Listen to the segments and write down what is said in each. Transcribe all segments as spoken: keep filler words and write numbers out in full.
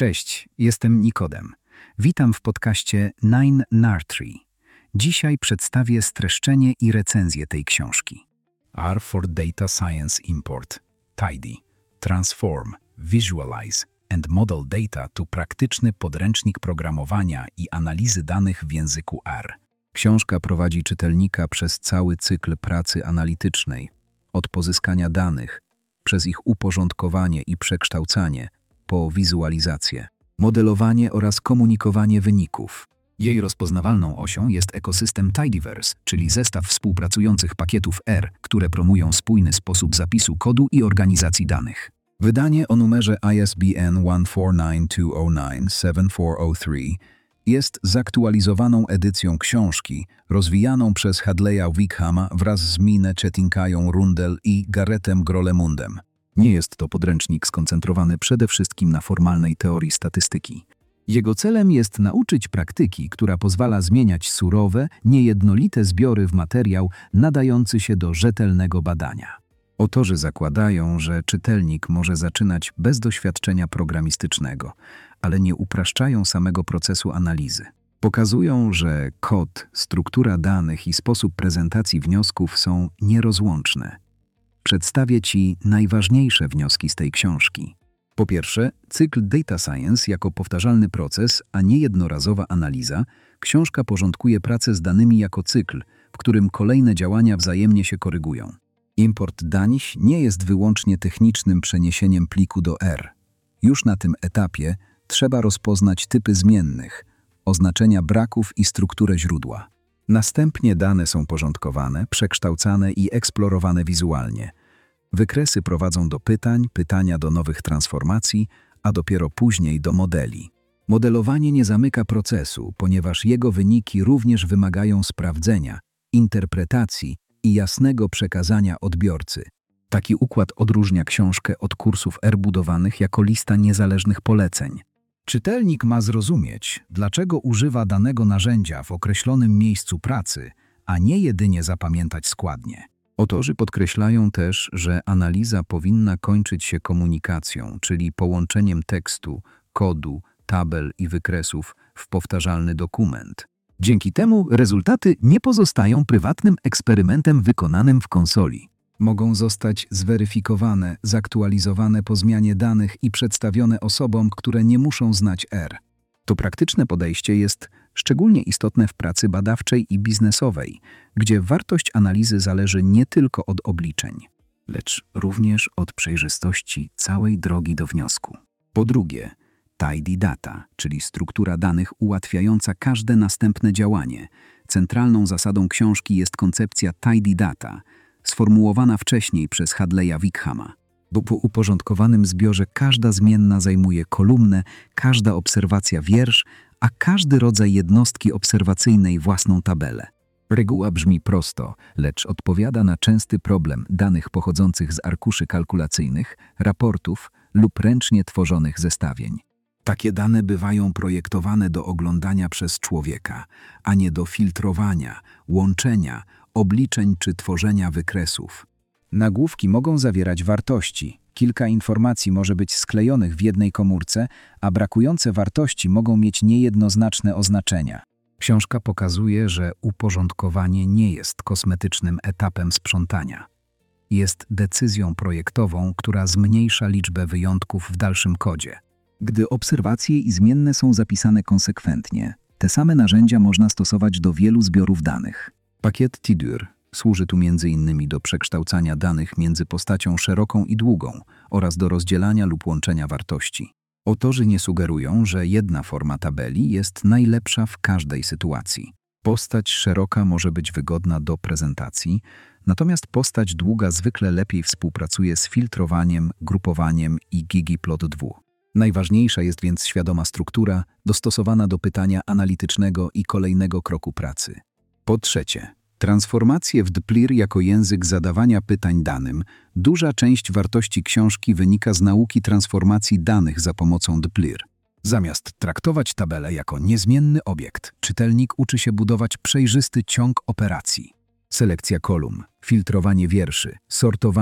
Cześć, jestem Nikodem. Witam w podcaście nine Nartree. Dzisiaj przedstawię streszczenie i recenzję tej książki. R for Data Science Import, Tidy, Transform, Visualize and Model Data to praktyczny podręcznik programowania i analizy danych w języku R. Książka prowadzi czytelnika przez cały cykl pracy analitycznej, od pozyskania danych, przez ich uporządkowanie i przekształcanie, po wizualizację, modelowanie oraz komunikowanie wyników. Jej rozpoznawalną osią jest ekosystem Tidyverse, czyli zestaw współpracujących pakietów R, które promują spójny sposób zapisu kodu i organizacji danych. Wydanie o numerze I S B N one four nine two zero nine seven four zero three jest zaktualizowaną edycją książki, rozwijaną przez Hadleya Wickhama wraz z Mine Chettinkają Rundell i Garrettem Grolemundem. Nie jest to podręcznik skoncentrowany przede wszystkim na formalnej teorii statystyki. Jego celem jest nauczyć praktyki, która pozwala zmieniać surowe, niejednolite zbiory w materiał nadający się do rzetelnego badania. Autorzy zakładają, że czytelnik może zaczynać bez doświadczenia programistycznego, ale nie upraszczają samego procesu analizy. Pokazują, że kod, struktura danych i sposób prezentacji wniosków są nierozłączne. Przedstawię Ci najważniejsze wnioski z tej książki. Po pierwsze, cykl Data Science jako powtarzalny proces, a nie jednorazowa analiza, książka porządkuje pracę z danymi jako cykl, w którym kolejne działania wzajemnie się korygują. Import danych nie jest wyłącznie technicznym przeniesieniem pliku do R. Już na tym etapie trzeba rozpoznać typy zmiennych, oznaczenia braków i strukturę źródła. Następnie dane są porządkowane, przekształcane i eksplorowane wizualnie. Wykresy prowadzą do pytań, pytania do nowych transformacji, a dopiero później do modeli. Modelowanie nie zamyka procesu, ponieważ jego wyniki również wymagają sprawdzenia, interpretacji i jasnego przekazania odbiorcy. Taki układ odróżnia książkę od kursów R budowanych jako lista niezależnych poleceń. Czytelnik ma zrozumieć, dlaczego używa danego narzędzia w określonym miejscu pracy, a nie jedynie zapamiętać składnie. Autorzy podkreślają też, że analiza powinna kończyć się komunikacją, czyli połączeniem tekstu, kodu, tabel i wykresów w powtarzalny dokument. Dzięki temu rezultaty nie pozostają prywatnym eksperymentem wykonanym w konsoli. Mogą zostać zweryfikowane, zaktualizowane po zmianie danych i przedstawione osobom, które nie muszą znać R. To praktyczne podejście jest szczególnie istotne w pracy badawczej i biznesowej, gdzie wartość analizy zależy nie tylko od obliczeń, lecz również od przejrzystości całej drogi do wniosku. Po drugie, Tidy Data, czyli struktura danych ułatwiająca każde następne działanie. Centralną zasadą książki jest koncepcja Tidy Data, sformułowana wcześniej przez Hadleya Wickhama. Bo po uporządkowanym zbiorze każda zmienna zajmuje kolumnę, każda obserwacja wiersz, a każdy rodzaj jednostki obserwacyjnej własną tabelę. Reguła brzmi prosto, lecz odpowiada na częsty problem danych pochodzących z arkuszy kalkulacyjnych, raportów lub ręcznie tworzonych zestawień. Takie dane bywają projektowane do oglądania przez człowieka, a nie do filtrowania, łączenia, obliczeń czy tworzenia wykresów. Nagłówki mogą zawierać wartości. Kilka informacji może być sklejonych w jednej komórce, a brakujące wartości mogą mieć niejednoznaczne oznaczenia. Książka pokazuje, że uporządkowanie nie jest kosmetycznym etapem sprzątania. Jest decyzją projektową, która zmniejsza liczbę wyjątków w dalszym kodzie. Gdy obserwacje i zmienne są zapisane konsekwentnie, te same narzędzia można stosować do wielu zbiorów danych. Pakiet Tidyr służy tu między innymi do przekształcania danych między postacią szeroką i długą oraz do rozdzielania lub łączenia wartości. Autorzy nie sugerują, że jedna forma tabeli jest najlepsza w każdej sytuacji. Postać szeroka może być wygodna do prezentacji, natomiast postać długa zwykle lepiej współpracuje z filtrowaniem, grupowaniem i ggplot dwa. Najważniejsza jest więc świadoma struktura, dostosowana do pytania analitycznego i kolejnego kroku pracy. Po trzecie, transformacje w dplir jako język zadawania pytań danym. Duża część wartości książki wynika z nauki transformacji danych za pomocą dplir. Zamiast traktować tabelę jako niezmienny obiekt, czytelnik uczy się budować przejrzysty ciąg operacji. Selekcja kolumn, filtrowanie wierszy, sortowanie,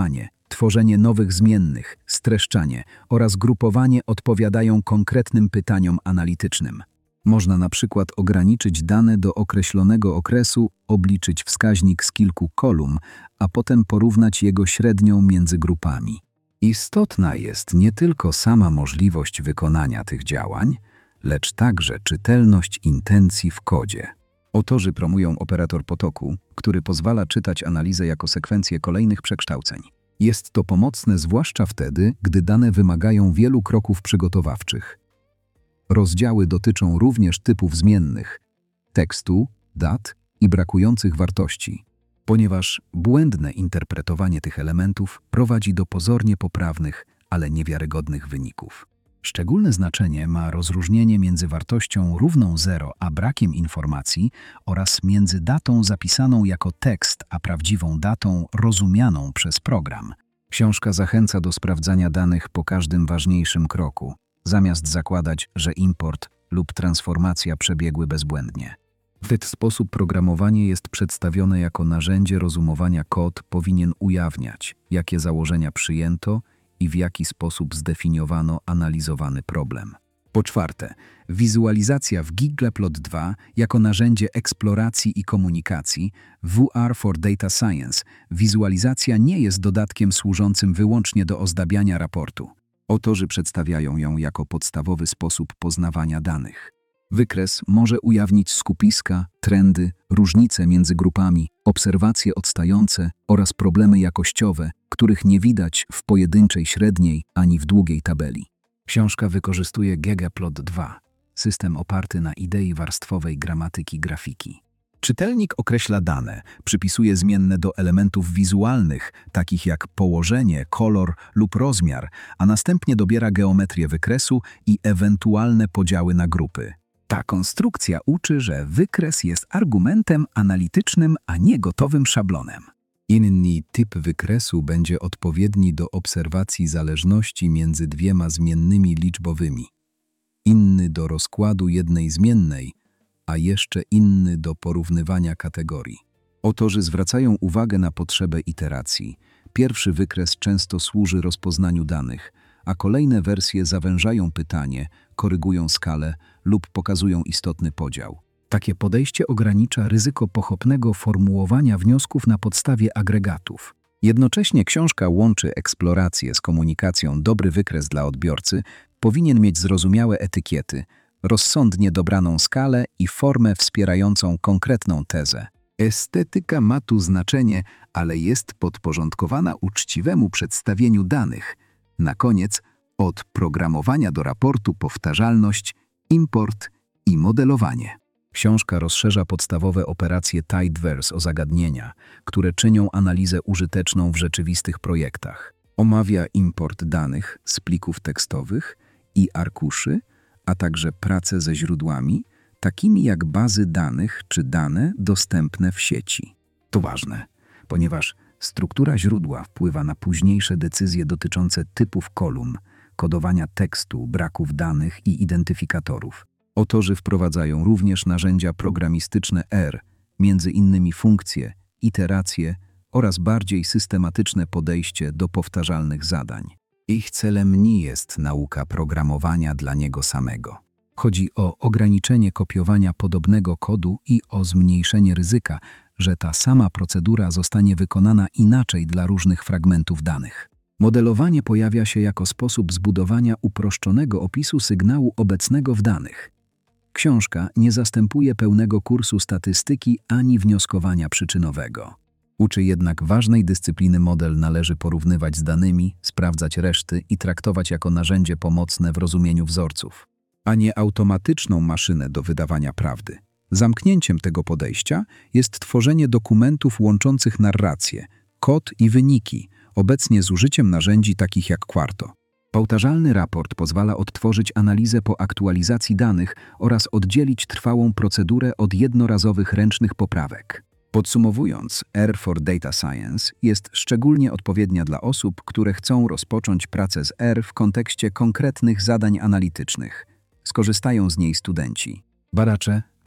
tworzenie nowych zmiennych, streszczanie oraz grupowanie odpowiadają konkretnym pytaniom analitycznym. Można na przykład ograniczyć dane do określonego okresu, obliczyć wskaźnik z kilku kolumn, a potem porównać jego średnią między grupami. Istotna jest nie tylko sama możliwość wykonania tych działań, lecz także czytelność intencji w kodzie. Autorzy promują operator potoku, który pozwala czytać analizę jako sekwencję kolejnych przekształceń. Jest to pomocne zwłaszcza wtedy, gdy dane wymagają wielu kroków przygotowawczych. Rozdziały dotyczą również typów zmiennych, tekstu, dat i brakujących wartości, ponieważ błędne interpretowanie tych elementów prowadzi do pozornie poprawnych, ale niewiarygodnych wyników. Szczególne znaczenie ma rozróżnienie między wartością równą zero a brakiem informacji oraz między datą zapisaną jako tekst a prawdziwą datą rozumianą przez program. Książka zachęca do sprawdzania danych po każdym ważniejszym kroku, zamiast zakładać, że import lub transformacja przebiegły bezbłędnie. W ten sposób programowanie jest przedstawione jako narzędzie rozumowania. Kod powinien ujawniać, jakie założenia przyjęto i w jaki sposób zdefiniowano analizowany problem. Po czwarte, wizualizacja w Ggplot dwa jako narzędzie eksploracji i komunikacji W R for Data Science. Wizualizacja nie jest dodatkiem służącym wyłącznie do ozdabiania raportu. Autorzy przedstawiają ją jako podstawowy sposób poznawania danych. Wykres może ujawnić skupiska, trendy, różnice między grupami, obserwacje odstające oraz problemy jakościowe, których nie widać w pojedynczej średniej ani w długiej tabeli. Książka wykorzystuje Ggplot dwa, system oparty na idei warstwowej gramatyki grafiki. Czytelnik określa dane, przypisuje zmienne do elementów wizualnych, takich jak położenie, kolor lub rozmiar, a następnie dobiera geometrię wykresu i ewentualne podziały na grupy. Ta konstrukcja uczy, że wykres jest argumentem analitycznym, a nie gotowym szablonem. Inny typ wykresu będzie odpowiedni do obserwacji zależności między dwiema zmiennymi liczbowymi, inny do rozkładu jednej zmiennej, a jeszcze inny do porównywania kategorii. Autorzy zwracają uwagę na potrzebę iteracji. Pierwszy wykres często służy rozpoznaniu danych, a kolejne wersje zawężają pytanie, korygują skalę lub pokazują istotny podział. Takie podejście ogranicza ryzyko pochopnego formułowania wniosków na podstawie agregatów. Jednocześnie książka łączy eksplorację z komunikacją. Dobry wykres dla odbiorcy powinien mieć zrozumiałe etykiety, rozsądnie dobraną skalę i formę wspierającą konkretną tezę. Estetyka ma tu znaczenie, ale jest podporządkowana uczciwemu przedstawieniu danych. Na koniec, od programowania do raportu powtarzalność, import i modelowanie. Książka rozszerza podstawowe operacje Tidyverse o zagadnienia, które czynią analizę użyteczną w rzeczywistych projektach. Omawia import danych z plików tekstowych i arkuszy, a także pracę ze źródłami, takimi jak bazy danych czy dane dostępne w sieci. To ważne, ponieważ struktura źródła wpływa na późniejsze decyzje dotyczące typów kolumn, kodowania tekstu, braków danych i identyfikatorów. Autorzy wprowadzają również narzędzia programistyczne R, między innymi funkcje, iteracje oraz bardziej systematyczne podejście do powtarzalnych zadań. Ich celem nie jest nauka programowania dla niego samego. Chodzi o ograniczenie kopiowania podobnego kodu i o zmniejszenie ryzyka, że ta sama procedura zostanie wykonana inaczej dla różnych fragmentów danych. Modelowanie pojawia się jako sposób zbudowania uproszczonego opisu sygnału obecnego w danych. Książka nie zastępuje pełnego kursu statystyki ani wnioskowania przyczynowego. Uczy jednak ważnej dyscypliny. Model należy porównywać z danymi, sprawdzać reszty i traktować jako narzędzie pomocne w rozumieniu wzorców, a nie automatyczną maszynę do wydawania prawdy. Zamknięciem tego podejścia jest tworzenie dokumentów łączących narrację, kod i wyniki, obecnie z użyciem narzędzi takich jak Quarto. Powtarzalny raport pozwala odtworzyć analizę po aktualizacji danych oraz oddzielić trwałą procedurę od jednorazowych ręcznych poprawek. Podsumowując, R for Data Science jest szczególnie odpowiednia dla osób, które chcą rozpocząć pracę z R w kontekście konkretnych zadań analitycznych. Skorzystają z niej studenci, badacze,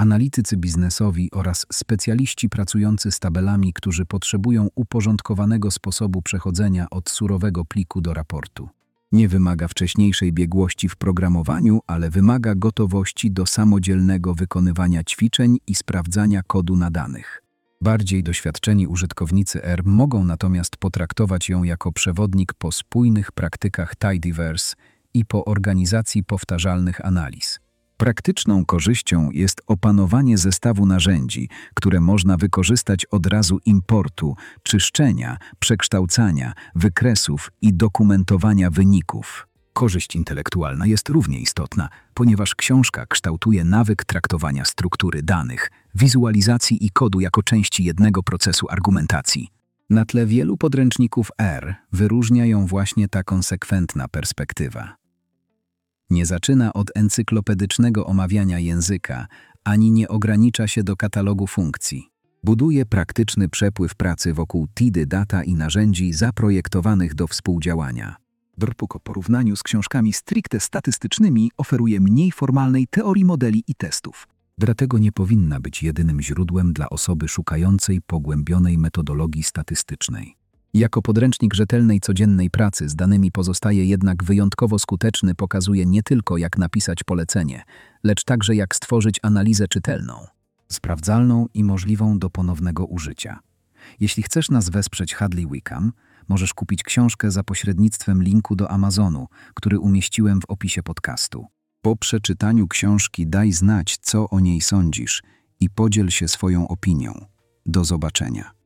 analitycy biznesowi oraz specjaliści pracujący z tabelami, którzy potrzebują uporządkowanego sposobu przechodzenia od surowego pliku do raportu. Nie wymaga wcześniejszej biegłości w programowaniu, ale wymaga gotowości do samodzielnego wykonywania ćwiczeń i sprawdzania kodu na danych. Bardziej doświadczeni użytkownicy R mogą natomiast potraktować ją jako przewodnik po spójnych praktykach Tidyverse i po organizacji powtarzalnych analiz. Praktyczną korzyścią jest opanowanie zestawu narzędzi, które można wykorzystać od razu importu, czyszczenia, przekształcania, wykresów i dokumentowania wyników. Korzyść intelektualna jest równie istotna, ponieważ książka kształtuje nawyk traktowania struktury danych, wizualizacji i kodu jako części jednego procesu argumentacji. Na tle wielu podręczników R wyróżnia ją właśnie ta konsekwentna perspektywa. Nie zaczyna od encyklopedycznego omawiania języka, ani nie ogranicza się do katalogu funkcji. Buduje praktyczny przepływ pracy wokół Tidy data i narzędzi zaprojektowanych do współdziałania. Dropbook w porównaniu z książkami stricte statystycznymi oferuje mniej formalnej teorii modeli i testów. Dlatego nie powinna być jedynym źródłem dla osoby szukającej pogłębionej metodologii statystycznej. Jako podręcznik rzetelnej codziennej pracy z danymi pozostaje jednak wyjątkowo skuteczny, pokazuje nie tylko jak napisać polecenie, lecz także jak stworzyć analizę czytelną, sprawdzalną i możliwą do ponownego użycia. Jeśli chcesz nas wesprzeć Hadley Wickham, możesz kupić książkę za pośrednictwem linku do Amazonu, który umieściłem w opisie podcastu. Po przeczytaniu książki daj znać, co o niej sądzisz i podziel się swoją opinią. Do zobaczenia.